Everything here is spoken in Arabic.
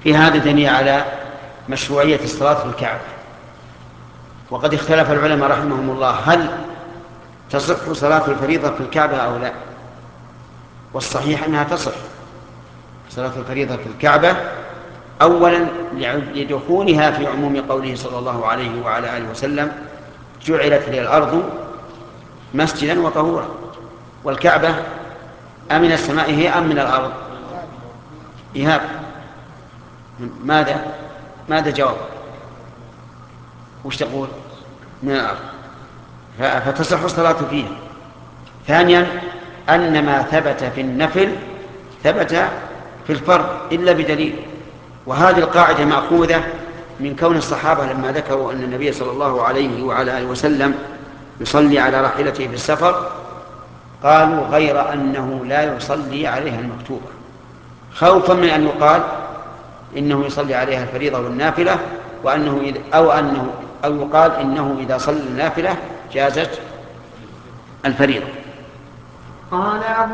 في هذا دليل على مشروعية الصلاة في الكعبة. وقد اختلف العلماء رحمهم الله هل تصح صلاة الفريضة في الكعبة أو لا. والصحيح أنها تصح صلاة الفريضة في الكعبة، أولا لدخولها في عموم قوله صلى الله عليه وعلى آله وسلم: جعلت لي الأرض مسجدا وطهورا. والكعبة أمن السماء هي أم من الأرض؟ إيهاب، ماذا جواب؟ وش تقول؟ من الأرض، فتصح الصلاة فيها. ثانيا أن ما ثبت في النفل ثبت في الفرض إلا بدليل. وهذه القاعدة مأخوذة من كون الصحابة لما ذكروا أن النبي صلى الله عليه وعلى آله وسلم يصلي على راحلته في السفر قالوا: غير أنه لا يصلي عليها المكتوبة، خوفا من أن يقال إنه يصلي عليها الفريضة والنافلة، أو يقال إنه إذا صلى النافلة جازت الفريضة. قال